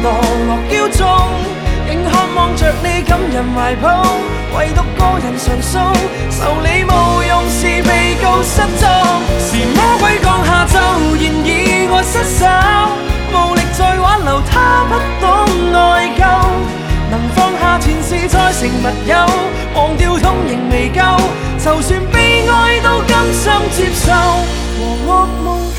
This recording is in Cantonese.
墮落驕縱，仍渴望着你感人懷抱，唯獨個人常訴，受理無用是被告失蹤，是魔鬼降下咒，然意外失手，無力再挽留他不懂內疚，能放下前事再成密友，忘掉痛仍未夠，就算悲哀都甘心接受，和噩夢